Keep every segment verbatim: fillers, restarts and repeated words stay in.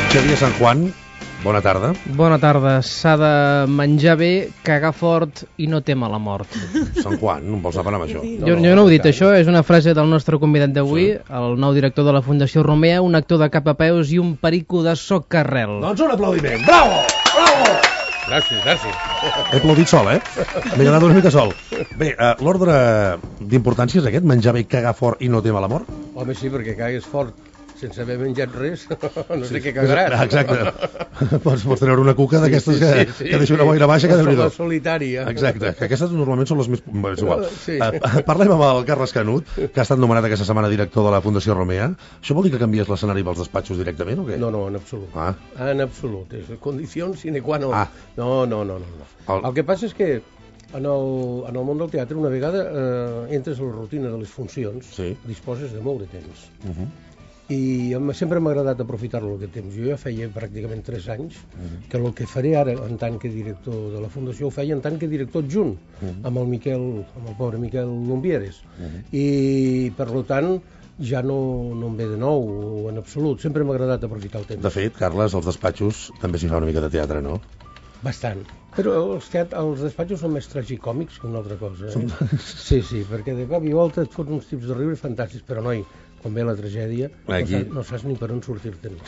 Xavier San Juan, bona tarda. Bona tarda. S'ha de menjar bé, cagar fort i no té mala mort. San Juan, no em vols anar amb això? Jo, jo no ho he dit, això és una frase del nostre convidat d'avui, sí. El nou director de la Fundació Romea, un actor de cap a peus i un perico de socarrel. Doncs un aplaudiment. Bravo! Bravo! Gràcies, gràcies. He aplaudit sol, eh? M'he quedat una mica sol. Bé, uh, l'ordre d'importància és aquest, menjar bé, cagar fort i no té mala mort? Home, sí, perquè cagues fort sense haver menjat res, no sé què cagaràs. Exacte. Pots, pots treure una cuca d'aquestes sí, sí, que, sí, que deixa una boira baixa que déu-n'hi-do. La solitària. Exacte, que aquestes normalment són les més... És igual. Sí. Uh, parlem amb el Carles Canut, que ha estat nomenat aquesta setmana director de la Fundació Romea. Això vol dir que canvies l'escenari pels despatxos directament o què? No, no, en absolut. Ah. En absolut. És condició sine qua non. Ah. No, no, no, no. no. El... el que passa és que en el, en el món del teatre, una vegada eh, entres a la rutina de les funcions, sí. disposes de molt de temps. Uh -huh. I sempre m'ha agradat aprofitar-lo aquest temps. Jo ja feia pràcticament tres anys uh-huh. que el que faré ara en tant que director de la Fundació ho feia en tant que director adjunt uh-huh. amb el Miquel, amb el pobre Miquel Lumbieres. Uh-huh. I per tant ja no, no em ve de nou en absolut. Sempre m'ha agradat aprofitar el temps. De fet, Carles, als despatxos també s'hi fa una mica de teatre, no? Bastant. Però els, teat els despatxos són més tragicòmics que una altra cosa. Eh? Sí, sí, perquè de cop i volta et fots uns tips de riure fantàstics, però noi, quan ve la tragèdia, Aquí... no, saps, no saps ni per on sortir-te'n.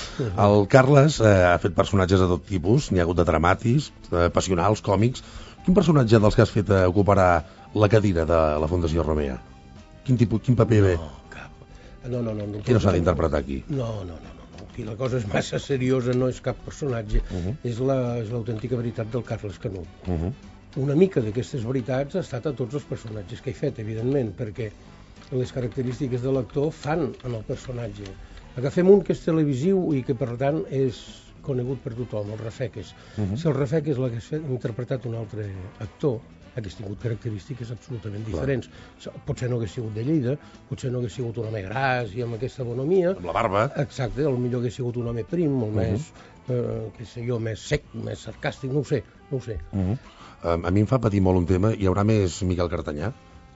El Carles eh, ha fet personatges de tot tipus, n'hi ha hagut de dramàtics, eh, passionals, còmics. Quin personatge dels que has fet eh, ocuparà la cadira de la Fundació Romea? Quin, tipus, quin paper no, ve? Cap. No, no, no. no Qui no s'ha d'interpretar aquí? No, no, no. Aquí la cosa és massa seriosa, no és cap personatge. Uh-huh. És l'autèntica la, veritat del Carles Canut. Uh-huh. Una mica d'aquestes veritats ha estat a tots els personatges que he fet, evidentment, perquè les característiques de l'actor fan en el personatge. Agafem un que és televisiu i que per tant és conegut per tothom, el Rafeques. Uh-huh. Si el Rafeques l'hagués interpretat un altre actor, hagués tingut característiques absolutament diferents. Clar. Potser no hagués sigut de Lleida, potser no hagués sigut un home gras i amb aquesta bonomia. Amb la barba. Exacte, potser hagués sigut un home prim, molt uh-huh. més, eh, què sé jo, més sec, més sarcàstic, no ho sé, no ho sé. Uh-huh. um, a mi em fa patir molt un tema, hi haurà més Miquel Cartanyà?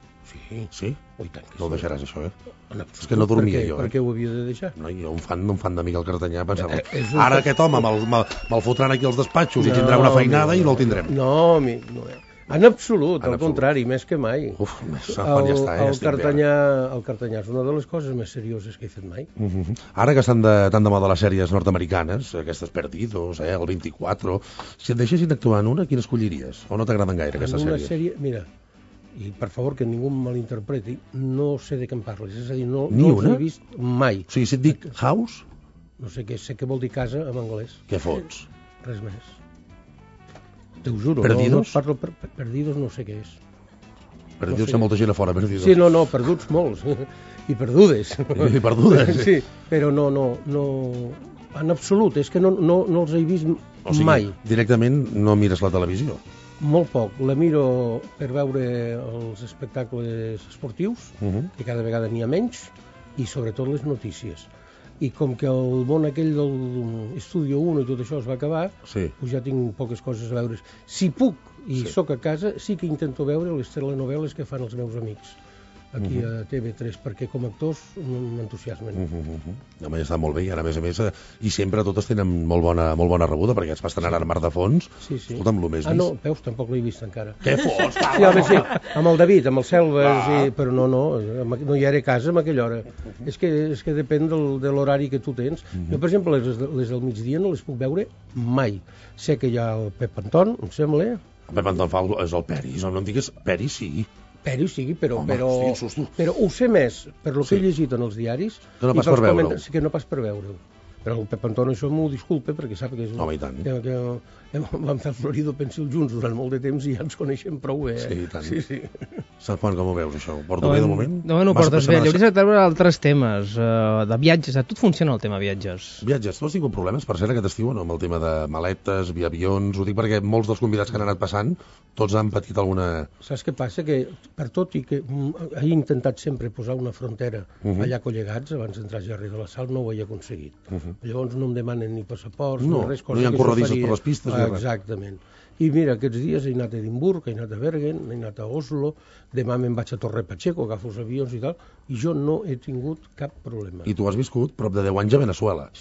Sí. Sí? Oh, tant que no ho sí. deixaràs, això, eh? Absolut, és que no dormia per jo, eh? Per què ho havia de deixar? No, jo, un fan, un fan de Miquel Cartanyà, pensava, eh, un... ara aquest home me'l me, me fotran aquí als despatxos no, i tindrà una feinada mi, i no el tindrem. No, mi, no, en absolut, en al absolut. Contrari, més que mai. Uf, quan ja està, eh? El, Cartanyà, el Cartanyà és una de les coses més serioses que he fet mai. Uh -huh. Ara que estan de, tan de moda les sèries nord-americanes, aquestes Perdidos, eh, el vint-i-quatre, si et deixessin actuar en una, quina escolliries? O no t'agraden gaire aquestes en una sèries? Sèrie, mira, i per favor que ningú me malinterpreti, no sé de què em parles, és a dir, no, Ni no una? els he vist mai. O sigui, si et dic House... No sé què, sé què vol dir casa en anglès. Què fots? Res més. T'ho juro. Perdidos? No, no parlo per, per, perdidos no sé què és. Perdidos no sé. Hi ha molta gent a fora, Perdidos. Sí, no, no, perduts molts. I perdudes. I perdudes. Sí, però no, no, no... En absolut, és que no, no, no els he vist o sigui, mai. Directament no mires la televisió? Molt poc. La miro per veure els espectacles esportius, uh -huh. que cada vegada n'hi ha menys, i sobretot les notícies. I com que el món aquell del Estudio uno i tot això es va acabar, sí. doncs ja tinc poques coses a veure. Si puc i sí. sóc a casa, sí que intento veure les telenovel·les que fan els meus amics aquí uh-huh. a T V tres, perquè com a actors m'entusiasmen. Uh -huh, uh -huh. Home, ja està molt bé, i ara a més a més, i sempre totes tenen molt bona, molt bona rebuda, perquè es va estrenar ara Mar de Fons. Sí, sí. Escolta'm, lo més ah, no, veus, tampoc l'he vist encara. Què fots? Sí, home, sí, amb el David, amb el Selves, i... però no, no, no hi era a casa en aquella hora. Uh-huh. És, que, és que depèn del, de l'horari que tu tens. Uh-huh. Jo, per exemple, les, les del migdia no les puc veure mai. Sé que hi ha el Pep Anton, em sembla. El Pep Anton fa el, és el Peris, no em digues Peris, sí. Però sí, però, Home, però, hosti, però ho sé més per lo sí. que he llegit en els diaris que no pas per veure-ho. Sí, que no pas per veure-ho. Però el Pep Anton això m'ho disculpe perquè sap que és... Home, i tant. Que, que, que vam fer el Florido Pensil junts durant molt de temps i ja ens coneixem prou bé. Eh? Sí, i tant. Sí, sí. Sant Juan, com ho veus, això? Ho porto no, bé de moment? No, no ho portes bé. Hauries de treure altres temes, uh, de viatges. A tot funciona el tema viatges. Viatges. Tu has tingut problemes, per cert, aquest estiu, no? Amb el tema de maletes, via avions... Ho dic perquè molts dels convidats que han anat passant, tots han patit alguna... Saps què passa? Que per tot i que he intentat sempre posar una frontera uh -huh. allà collegats, abans d'entrar a Gerri de la Sal, no ho he aconseguit. Uh -huh. Llavors no em demanen ni passaports, no, ni res. No hi ha corredissos per les pistes. Ah, exactament. I mira, aquests dies he anat a Edimburg, he anat a Bergen, he anat a Oslo, demà me'n vaig a Torre Pacheco, agafo els avions i tal, i jo no he tingut cap problema. I tu has viscut prop de deu anys a Venezuela. Sí.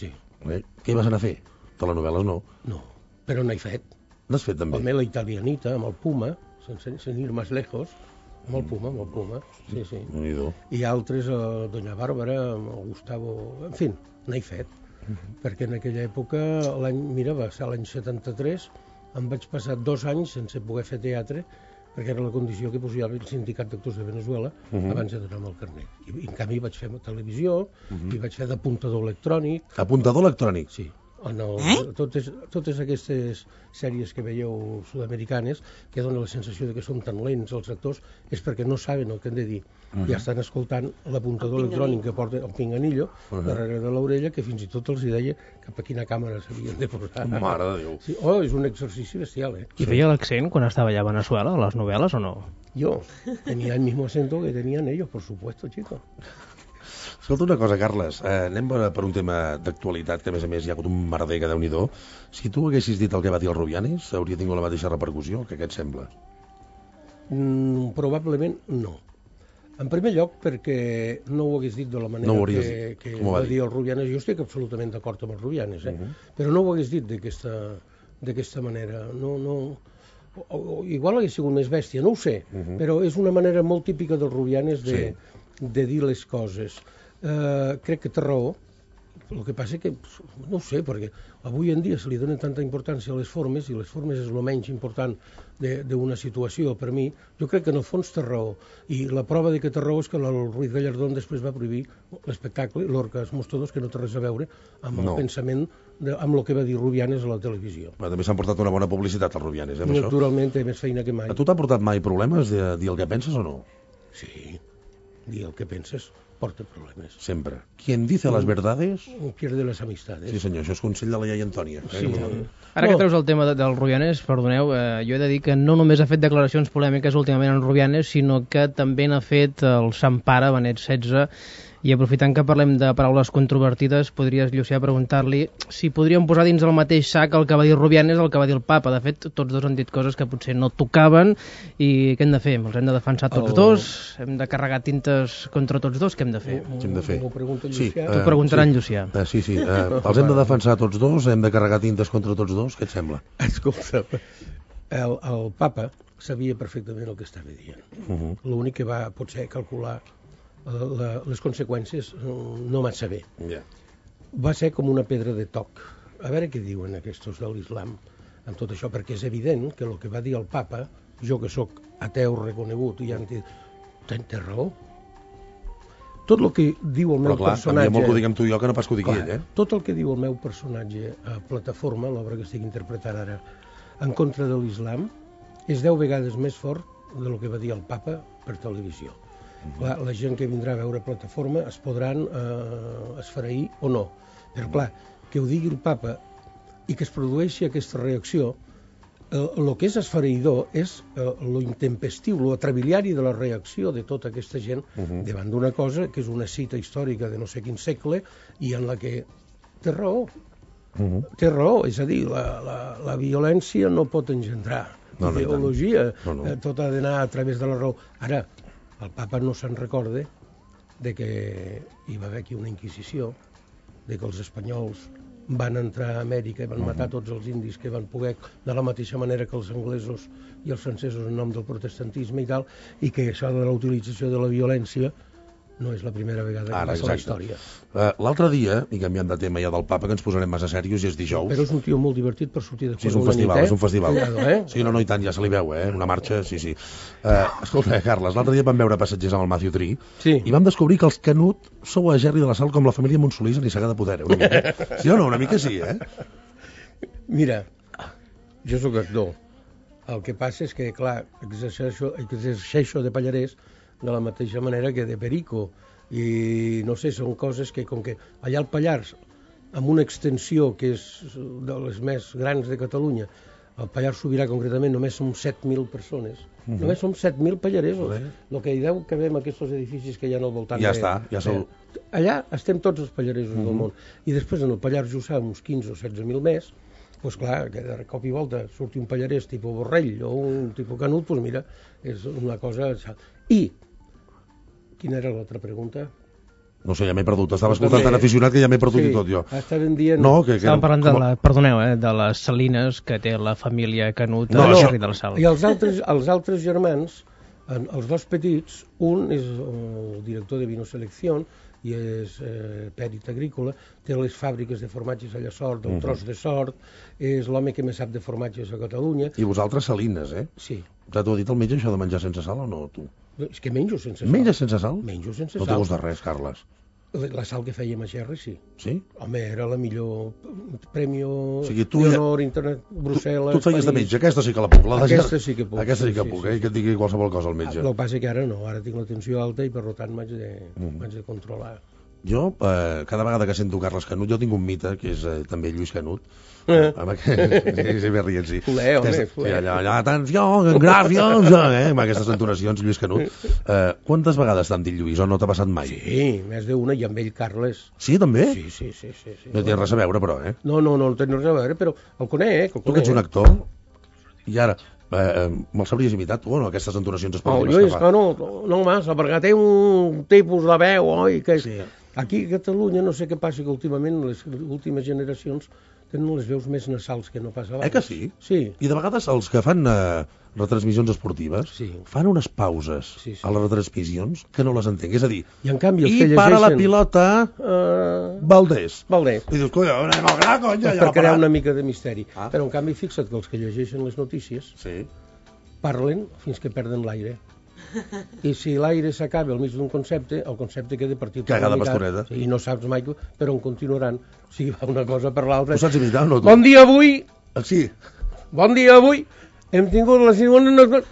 Eh? Què hi vas anar a fer? Telenovel·les no. No, però n'he fet. N'has fet també? També la italianita, amb el Puma, sense, sense ir más lejos, amb el Puma, amb el Puma, sí, sí. I altres, a Doña Bàrbara, amb el Gustavo... En fi, n'he fet. Uh-huh. Perquè en aquella època, l'any, mira, va ser l'any setanta-tres, em vaig passar dos anys sense poder fer teatre, perquè era la condició que posava el sindicat d'actors de Venezuela uh-huh. abans de donar-me el carnet. I, I en canvi vaig fer televisió, uh-huh. i vaig fer d'apuntador electrònic. Apuntador electrònic? Sí. En el, eh? totes, totes aquestes sèries que veieu sud-americanes, que donen la sensació de que són tan lents els actors, és perquè no saben el que han de dir. Uh-huh. Ja estan escoltant l'apuntador electrònic que porta el pinganillo uh-huh. darrere de l'orella, que fins i tot els deia cap a quina càmera s'havien de posar. Mare de Déu. Sí, oh, és un exercici bestial, eh? I feia l'accent quan estava allà a Venezuela, a les novel·les, o no? Yo tenía el mismo acento que tenían ellos, por supuesto, chico. Escolta una cosa, Carles, eh, anem per un tema d'actualitat, que a més a més hi ha hagut un merder que Déu-n'hi-do. Si tu haguessis dit el que va dir el Rubianes, hauria tingut la mateixa repercussió, que què et sembla? Mm, probablement no. En primer lloc, perquè no ho hagués dit de la manera no que, que va, va dir el Rubianes. Jo estic absolutament d'acord amb el Rubianes, eh? Uh-huh. Però no ho hagués dit d'aquesta manera. No, no... O, o, igual hagués sigut més bèstia, no ho sé, uh-huh. però és una manera molt típica del Rubianes de, sí. de dir les coses. Uh, crec que té raó. El que passa que, no ho sé, perquè avui en dia se li dona tanta importància a les formes, i les formes és el menys important d'una situació per mi. Jo crec que en el fons té raó, i la prova de que té raó és que el Ruiz Gallardón després va prohibir l'espectacle, l'Orca dels Mostradors, que no té res a veure amb el no. pensament, de, amb el que va dir Rubianes a la televisió. Però també s'han portat una bona publicitat als Rubianes, eh, amb Naturalment, això? té més feina que mai. A tu t'ha portat mai problemes de dir el que penses o no? Sí, dir el que penses porta problemes. Sempre. Quien dice las verdades... Pierde les amistades. Sí, senyor, això és consell de la iaia Antònia. Sí, eh? sí. Ara que treus el tema de, del Rubianes, perdoneu, eh, jo he de dir que no només ha fet declaracions polèmiques últimament en Rubianes, sinó que també n'ha fet el Sant Pare, Benet setze, i aprofitant que parlem de paraules controvertides, podries, Llucià, preguntar-li si podríem posar dins el mateix sac el que va dir Rubianes el que va dir el Papa. De fet, tots dos han dit coses que potser no tocaven, i què hem de fer? Els hem de defensar tots el... dos? Hem de carregar tintes contra tots dos? Què hem de fer? Què hem de fer? M'ho pregunta Sí, Llucià. T'ho preguntaran, sí. Llucià. Uh, sí, sí. Uh, els hem de defensar tots dos? Hem de carregar tintes contra tots dos? Què et sembla? Escolta, el, el Papa sabia perfectament el que estava dient. Uh-huh. L'únic que va, potser, calcular La, les conseqüències no massa bé. Yeah. Va ser com una pedra de toc. A veure què diuen aquests de l'islam amb tot això, perquè és evident que el que va dir el Papa, jo que sóc ateu reconegut i anti... té raó. Tot el que diu el meu Però clar, personatge... Però molt que ho diguem tu i jo que no pas que ho digui clar, ell, eh? Tot el que diu el meu personatge a Plataforma, l'obra que estic interpretant ara, en contra de l'islam, és deu vegades més fort del que va dir el Papa per televisió. Clar, la gent que vindrà a veure Plataforma es podran eh, esfereir o no, però clar, que ho digui el Papa i que es produeixi aquesta reacció, el eh, que és esfereïdor és eh, lo intempestiu, lo atrabiliari de la reacció de tota aquesta gent uh-huh. davant d'una cosa que és una cita històrica de no sé quin segle i en la que té raó. Uh-huh. Té raó, és a dir, la, la, la violència no pot engendrar no, no, ideologia, no, no. Eh, tot ha d'anar a través de la raó. Ara, el Papa no se'n recorda de que hi va haver aquí una inquisició, de que els espanyols van entrar a Amèrica i van matar tots els indis que van poder, de la mateixa manera que els anglesos i els francesos en nom del protestantisme i tal, i que això de la utilització de la violència no és la primera vegada que Ara, passa la història. Uh, L'altre dia, i canviant de tema ja del Papa, que ens posarem massa serios, i és dijous... Però és un tio molt divertit per sortir de sí, és un festival, nit, eh? és un festival. Cuidado, eh? Sí, no, no, i tant, ja se li veu, eh? Una marxa, sí, sí. Uh, escolta, Carles, l'altre dia vam veure Passatgers amb el Matthew Tree sí. i vam descobrir que els Canut sou a Gerri de la Sal com la família Montsolís a Nissaga de Poder, una mica. Sí o no? Una mica sí, eh? Mira, jo sóc actor. El que passa és que, clar, exerceixo, exerceixo de pallarès de la mateixa manera que de perico. I no sé, són coses que com que allà al Pallars, amb una extensió que és de les més grans de Catalunya, al Pallars Sobirà concretament només som set mil persones, uh-huh. només som set mil pallaresos, uh-huh. el que hi deu que veiem aquests edificis que hi ha al voltant. Ja de, està, ja sou... Allà estem tots els pallaresos uh-huh. del món, i després en el Pallars Jussà uns quinze o setze mil més, doncs clar, que de cop i volta surti un pallarès tipus Borrell o un tipus Canut, doncs mira, és una cosa... I quina era l'altra pregunta? No sé, ja m'he perdut. Estava escoltant tan aficionat que ja m'he perdut i tot jo. Estaven dient... No, que, que Estàvem parlant de la, perdoneu, eh, de les salines que té la família Canut a No, Gerri del Sal. I els altres, els altres germans, en, els dos petits, un és el director de Vinoselección i és eh, pèrit agrícola, té les fàbriques de formatges allà a Sort, el tros de Sort, és l'home que més sap de formatges a Catalunya. I vosaltres salines, eh? Sí. Ja t'ho ha dit el metge, això de menjar sense sal o no, tu? És que menjo sense sal. Menges sense sal? Menjo sense no sal. No té gust de res, Carles. La, la sal que fèiem a Gerri, sí. Sí? Home, era la millor premi o sigui, tu d'honor ja... internet, Brussel·les, Tu, tu et feies de París. metge, aquesta sí que la puc. La aquesta sí que puc. Aquesta sí que sí, puc, sí, eh? sí. Que et digui qualsevol cosa al metge. El que passa que ara no, ara tinc la tensió alta i per tant m'haig de, Mm. m'haig de controlar. Jo, eh, cada vegada que sento Carles Canut, jo tinc un mite, que és eh, també Lluís Canut, Eh. amb aquest... sí, sí, m'he rient, sí. Fuler, home, Aquesta- fuler. Sí, allà, allà, atenció, gràcies, eh? Amb aquestes entonacions, Lluís Canut. Eh, quantes vegades t'han dit Lluís, o no t'ha passat mai? Sí, més d'una, i amb ell Carles. Sí, també? Sí, sí, sí. sí, sí. No té res a veure, però, eh? No, no, no, no té res a veure, però el conec, el Tu que ets un conec. actor, i ara, eh, me'l sabries imitar tu o no, aquestes entonacions Oh, esportives Lluís, que que fa? no, no massa, perquè té un tipus de veu, oi? Que és... Sí. Aquí a Catalunya no sé què passa, que últimament les últimes generacions tenen les veus més nasals que no pas abans. Eh que sí? Sí. I de vegades els que fan eh, retransmissions esportives Sí. fan unes pauses Sí, sí. a les retransmissions que no les entenc. És a dir, I en canvi els i que llegeixen... para la pilota Uh, Valdés. Valdés. I dius, collons, anem al gra, conya, Per ja l'ha crear parat. una mica de misteri. Ah. Però en canvi fixa't que els que llegeixen les notícies Sí. parlen fins que perden l'aire. I si l'aire s'acaba al mig d'un concepte, el concepte queda partit per Cagada la meitat. pastoreta. Sí, i no saps mai per on continuaran. O sigui, va una cosa per l'altra. Tu saps imitar o no, tu? Bon dia avui, Ah, sí, bon dia avui. Hem tingut la segona...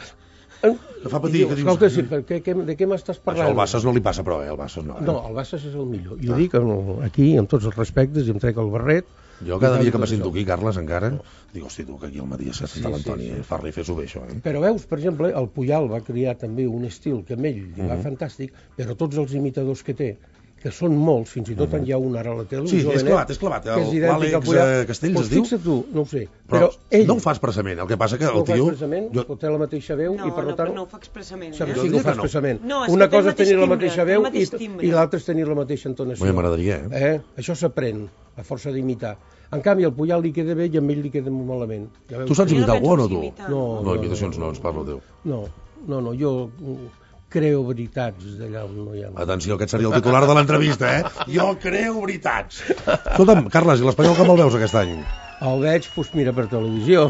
que fa patir. Que dius... Escolta, sí, per què, què, de què m'estàs Això parlant? al Bassas no li passa, però, eh? Al Bassas no. Eh? No, el Bassas és el millor. I ho dic amb- aquí, amb tots els respectes, i em trec el barret. Jo cada I dia que tot me sento això. aquí, Carles, encara, dic, hosti, tu, que aquí al matí a Sant Sí, l'Antoni, sí, sí. eh? Fa-li fer-s'ho bé, això, eh? Però veus, per exemple, el Puyal va crear també un estil que a ell li va Mhm. fantàstic, però tots els imitadors que té, que són molts, fins i tot en hi ha un ara a la tele, Sí, un és jovenet, clavat, és clavat. que és El- idèntic l'Àlex, al Puyal. eh, Castells Pues es diu? fixa't tu, no ho sé, Però, però, ell no ho fa expressament, el que passa que el no ho fa tio... expressament, Jo, té la mateixa veu No, i per no, tant... però no ho fa expressament, Saps, eh? Jo sí que diria ho fa que no. expressament. No, és que Una té el cosa és mateix tenir la timbre, mateixa té el veu i, mateix timbre. i l'altra és tenir la mateixa entonació. Ui, m'agradaria, eh? Eh? Això s'aprèn, a força d'imitar. En canvi, al Puyal li queda bé i a ell li queda molt malament. Ja veus? Tu saps Jo no imitar algú o no, penso tu? imitar. No, No, imitacions no, ens parla Déu. No, no, no, jo mm, creo veritats d'allà on no hi ha... Atenció, aquest seria el titular de l'entrevista, eh? Jo creo veritats. Escolta'm, Carles, i l'Espanyol com el veus aquest any? El veig, doncs mira, per televisió.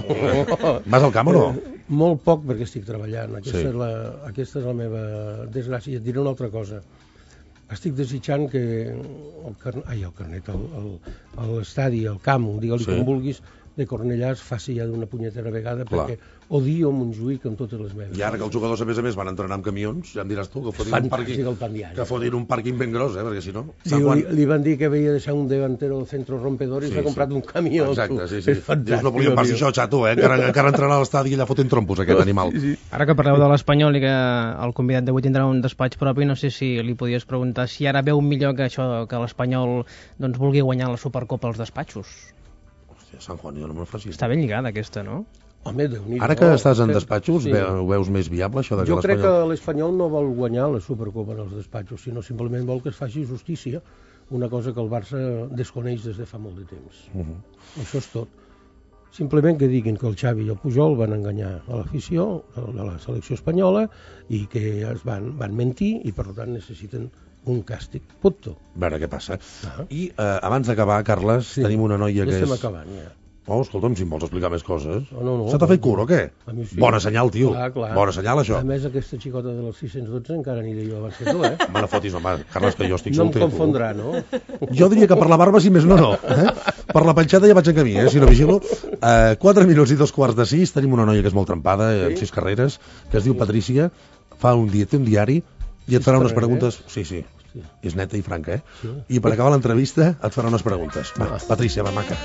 Vas al camp o no? Eh, molt poc perquè estic treballant. Aquesta, Sí. és la, aquesta és la meva desgràcia. Et diré una altra cosa. Estic desitjant que el, car... Ai, el carnet, el- el- l'estadi, el, el camp, digue-li Sí. com vulguis, de Cornellà es faci ja d'una punyetera vegada, Clar. perquè odio Montjuïc amb totes les meves. I ara que els jugadors, a més a més, van entrenar amb camions, ja em diràs tu, que fotin un Fantàstic pàrquing, el pan diari. que fotin un pàrquing ben gros, eh? Perquè si no... Diu, Quan- li, li van dir que havia de deixar un delantero del centro rompedor i Sí, s'ha comprat sí. un camió. Exacte, tu. sí, sí. És fantàstic. Dius, no volien pas dir amigo. això, xato, eh? Encara, encara entrenar a l'estadi i allà fotent trompos, aquest animal. Sí. Ara que parleu de l'Espanyol i que el convidat d'avui tindrà un despatx propi, no sé si li podies preguntar si ara veu millor que això que l'Espanyol doncs, vulgui guanyar la Supercopa als despatxos. Hòstia, Sant Juan, jo no me'n facis. Està ben lligada aquesta, no? Home, Déu-n'hi-do. Ara que estàs en Sí. despatxos, Sí. ve- ho veus més viable, això de que Jo crec que l'Espanyol... l'Espanyol no vol guanyar la Supercopa en els despatxos, sinó simplement vol que es faci justícia, una cosa que el Barça desconeix des de fa molt de temps. Uh -huh. Això és tot. Simplement que diguin que el Xavi i el Pujol van enganyar a l'afició de la selecció espanyola i que es van, van mentir i per tant necessiten un càstig. Punto. A veure què passa. Ah. I eh, abans d'acabar, Carles, Sí. tenim una noia Ja que estem és... acabant, ja. Oh, escolta'm, si em vols explicar més coses. No, no, no. Se t'ha fet curt o què? A mi sí. Bona senyal, tio. Clar, clar. Bona senyal, això. A més, aquesta xicota de les sis-cents dotze encara aniré jo abans que tu, eh? Me la fotis, home. Carles, que jo estic No em solter. tu. confondrà, no? Jo diria que per la barba, si més no, no. Eh? Per la panxada ja vaig en camí, eh? Si no vigilo. Uh, quatre minuts i dos quarts de sis. Tenim una noia que és molt trempada, eh, amb sis carreres, que es diu Patrícia. Fa un dia, té un diari i et farà unes carreres, preguntes... Sí, sí. Sí. És neta i franca, eh? Sí. I per acabar l'entrevista et farà unes preguntes. Va, Patrícia, va, maca.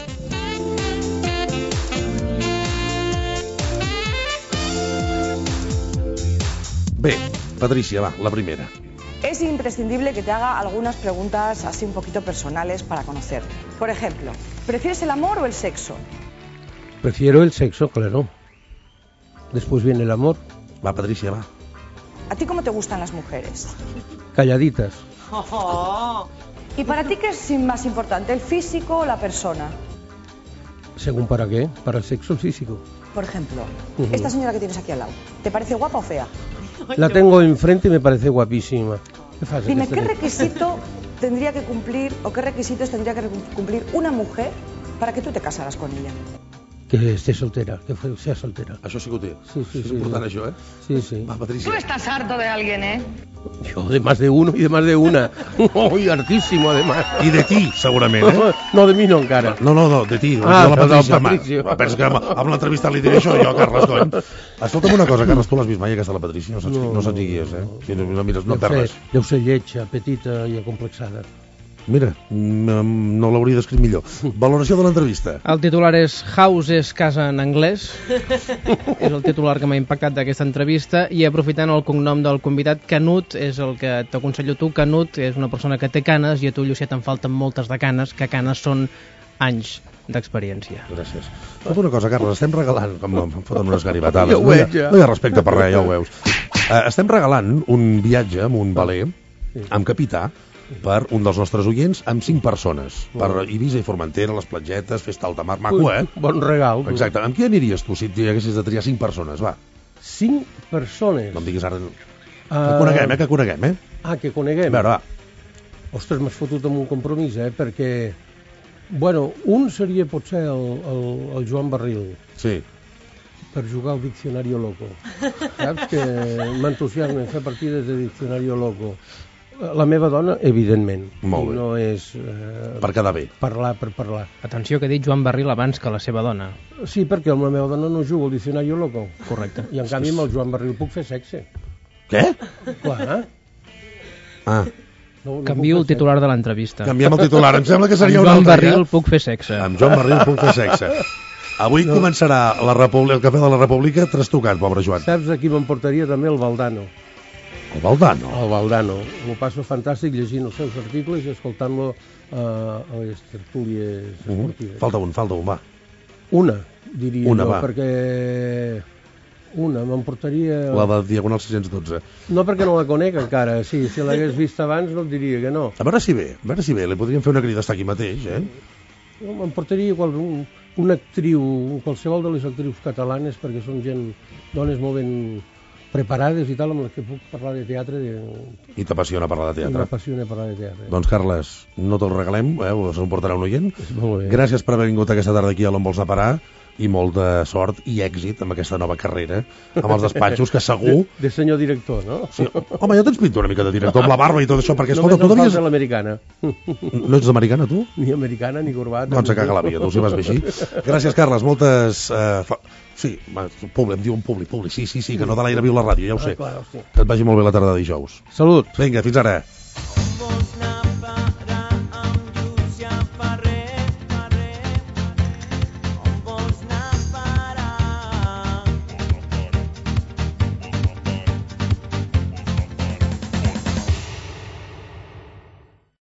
Bé, Patrícia, va, la primera. Es imprescindible que te haga algunas preguntas así un poquito personales para conocer. Por ejemplo, ¿prefieres el amor o el sexo? Prefiero el sexo, claro. Después viene el amor. Va, Patrícia, va. ¿A ti cómo te gustan las mujeres? Calladitas. ¿Y para ti qué es más importante, el físico o la persona? ¿Según para qué? Para el sexo, el físico. Por ejemplo, Ujú. esta señora que tienes aquí al lado, ¿te parece guapa o fea? La tengo enfrente y me parece guapísima. ¿Qué pasa? Dime, Que ¿qué este- requisito tendría que cumplir o qué requisitos tendría que cumplir una mujer para que tú te casaras con ella? Que esté soltera, que fue- sea soltera. Això sí que ho té. Sí, sí, és sí, important, sí. això, eh? Sí, sí. Va, Patricia. estás harto de alguien, ¿eh? Yo de más de uno y de más de una. Uy, hartísimo, además. I de ti, segurament, eh? No, de mi no encara. No, no, no, de ti, Ah, de la del Patricia. Patricio. home. Pensa que amb, amb l'entrevista li diré això jo, Carles, cony. Escolta'm una cosa, Carles, tu l'has vist mai, aquesta, la Patricia? No saps, no, no saps ni qui és, eh? Si no, no mires, no et Deu ser- perds. Deu ser lletja, petita i acomplexada. Mira, mm, no l'hauria descrit millor. Valoració de l'entrevista. El titular és House és casa en anglès. És el titular que m'ha impactat d'aquesta entrevista. I aprofitant el cognom del convidat, Canut, és el que t'aconsello tu. Canut és una persona que té canes i a tu, Lluciet, en falten moltes de canes, que canes són anys d'experiència. Gràcies. Escolta una cosa, Carles, estem regalant, com em foten unes garibatades, Ja ho no, hi ha, veig, ja. no hi ha respecte per res, ja ho veus. Uh, estem regalant un viatge amb un valer, amb capità, per un dels nostres oients, amb cinc persones, per Eivissa i Formentera, les platgetes, festa alta mar, maco, eh? Bon regal. tu. Exacte. Amb qui aniries tu si haguessis de triar cinc persones? Va, Cinc persones. no em diguis ara... Que Ah, coneguem, eh? Que coneguem, eh? Ah, que A coneguem. veure, va. Ostres, m'has fotut amb un compromís, eh? Perquè, bueno, un seria potser el, el, el Joan Barril, Sí. per jugar al Diccionario Loco. Saps que m'entusiasma fer partides de Diccionario Loco. La meva dona, evidentment. Molt bé. I no és eh, Per quedar bé. parlar per parlar. Atenció, que he dit Joan Barril abans que la seva dona. Sí, perquè amb la meva dona no jugo al Diccionario Loco. Correcte. I en canvi amb el Joan Barril puc fer sexe. Què? Clar, Ah, no, no Canvio puc el fer titular de l'entrevista. canviem el titular. Em sembla que Amb seria un Joan altre, Barril ja. puc fer sexe. Amb Joan Barril puc fer sexe. Avui no. començarà la República, el Cafè de la República trastocat, pobre Joan. sexe. Saps a qui m'emportaria també? El Valdano. El Valdano. El Valdano. M'ho passo fantàstic llegint els seus articles i escoltant-lo uh, a les tertúlies Uh -huh. esportives. Falta un, falta un, va. Una, diria Una, jo, va. perquè una m'emportaria... La de Diagonal sis-cents dotze. No perquè no la conec encara, sí, si l'hagués vist abans no et diria que no. A veure si ve, a veure si ve. Li podríem fer una crida, està aquí mateix, eh? No, m'emportaria qual, un, una actriu, qualsevol de les actrius catalanes, perquè són gent, dones molt ben preparades i tal, amb les que puc parlar de teatre, de... I t'apassiona parlar de teatre. m'apassiona parlar de teatre. Doncs, Carles, no te'l regalem, eh? Us en portarà un oient. Molt bé. Gràcies per haver vingut aquesta tarda aquí a l'On vols anar a parar i molta sort i èxit amb aquesta nova carrera, amb els despatxos, que segur... De, de senyor director, no? Sí, home, ja tens pinta una mica de director amb la barba i tot això, perquè, escolta, Només tu em devies... falta l'americana. No ets d'americana, tu? Ni americana, ni corbata. Doncs se caga la vida, tu si vas bé així. Gràcies, Carles, moltes... Eh, fa... Sí, va, públic, em diuen públic, públic, sí, sí, sí, que no de l'aire viu la ràdio, ja ho sé. Ah, clar, hosti. Que et vagi molt bé la tarda de dijous. Salut. Vinga, fins ara.